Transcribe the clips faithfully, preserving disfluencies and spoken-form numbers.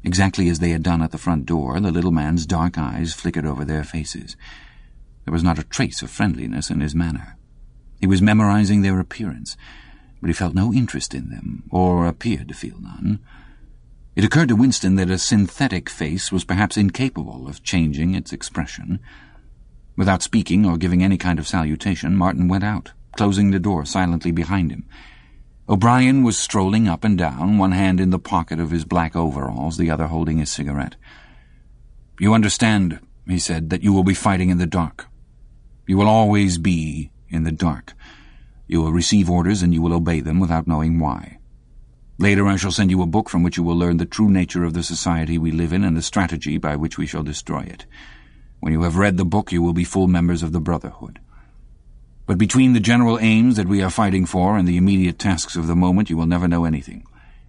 Exactly as they had done at the front door, the little man's dark eyes flickered over their faces. There was not a trace of friendliness in his manner. He was memorizing their appearance, but he felt no interest in them, or appeared to feel none. It occurred to Winston that a synthetic face was perhaps incapable of changing its expression. Without speaking or giving any kind of salutation, Martin went out, closing the door silently behind him. O'Brien was strolling up and down, one hand in the pocket of his black overalls, the other holding his cigarette. "You understand," he said, "that you will be fighting in the dark. You will always be in the dark. You will receive orders and you will obey them without knowing why. Later I shall send you a book from which you will learn the true nature of the society we live in and the strategy by which we shall destroy it. When you have read the book, you will be full members of the Brotherhood. But between the general aims that we are fighting for and the immediate tasks of the moment, you will never know anything.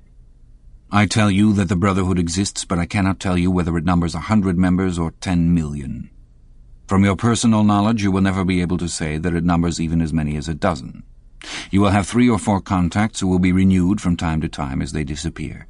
I tell you that the Brotherhood exists, but I cannot tell you whether it numbers a hundred members or ten million. From your personal knowledge, you will never be able to say that it numbers even as many as a dozen. You will have three or four contacts who will be renewed from time to time as they disappear.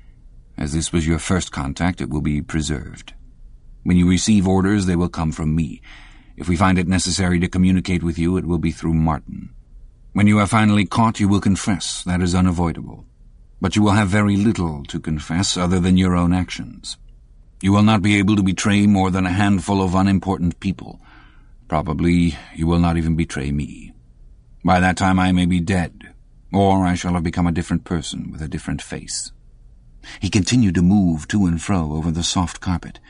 As this was your first contact, it will be preserved. When you receive orders, they will come from me. If we find it necessary to communicate with you, it will be through Martin. When you are finally caught, you will confess. That is unavoidable. But you will have very little to confess other than your own actions. You will not be able to betray more than a handful of unimportant people. Probably you will not even betray me. By that time I may be dead, or I shall have become a different person with a different face." He continued to move to and fro over the soft carpet.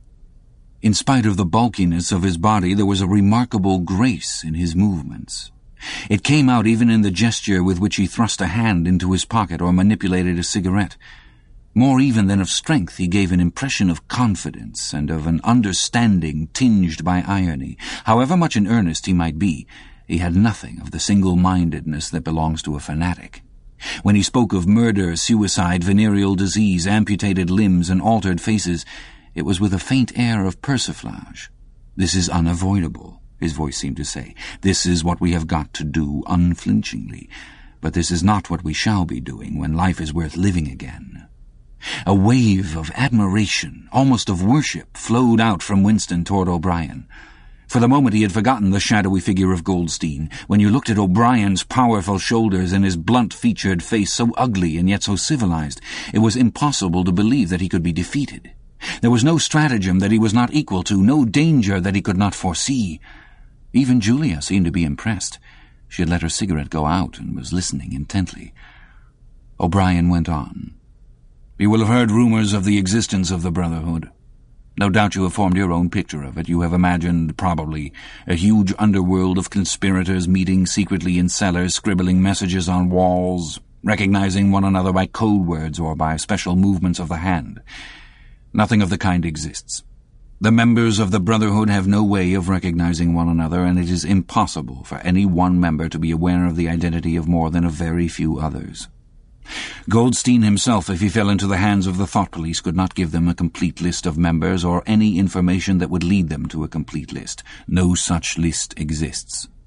In spite of the bulkiness of his body, there was a remarkable grace in his movements. It came out even in the gesture with which he thrust a hand into his pocket or manipulated a cigarette. More even than of strength, he gave an impression of confidence and of an understanding tinged by irony. However much in earnest he might be, he had nothing of the single-mindedness that belongs to a fanatic. When he spoke of murder, suicide, venereal disease, amputated limbs, and altered faces, it was with a faint air of persiflage. "This is unavoidable," his voice seemed to say. "This is what we have got to do unflinchingly. But this is not what we shall be doing when life is worth living again." A wave of admiration, almost of worship, flowed out from Winston toward O'Brien. For the moment he had forgotten the shadowy figure of Goldstein. When you looked at O'Brien's powerful shoulders and his blunt-featured face, so ugly and yet so civilized, it was impossible to believe that he could be defeated. There was no stratagem that he was not equal to, no danger that he could not foresee. Even Julia seemed to be impressed. She had let her cigarette go out and was listening intently. O'Brien went on. "You will have heard rumors of the existence of the Brotherhood. No doubt you have formed your own picture of it. You have imagined, probably, a huge underworld of conspirators meeting secretly in cellars, scribbling messages on walls, recognizing one another by code words or by special movements of the hand. Nothing of the kind exists. The members of the Brotherhood have no way of recognizing one another, and it is impossible for any one member to be aware of the identity of more than a very few others. Goldstein himself, if he fell into the hands of the thought police, could not give them a complete list of members or any information that would lead them to a complete list. No such list exists.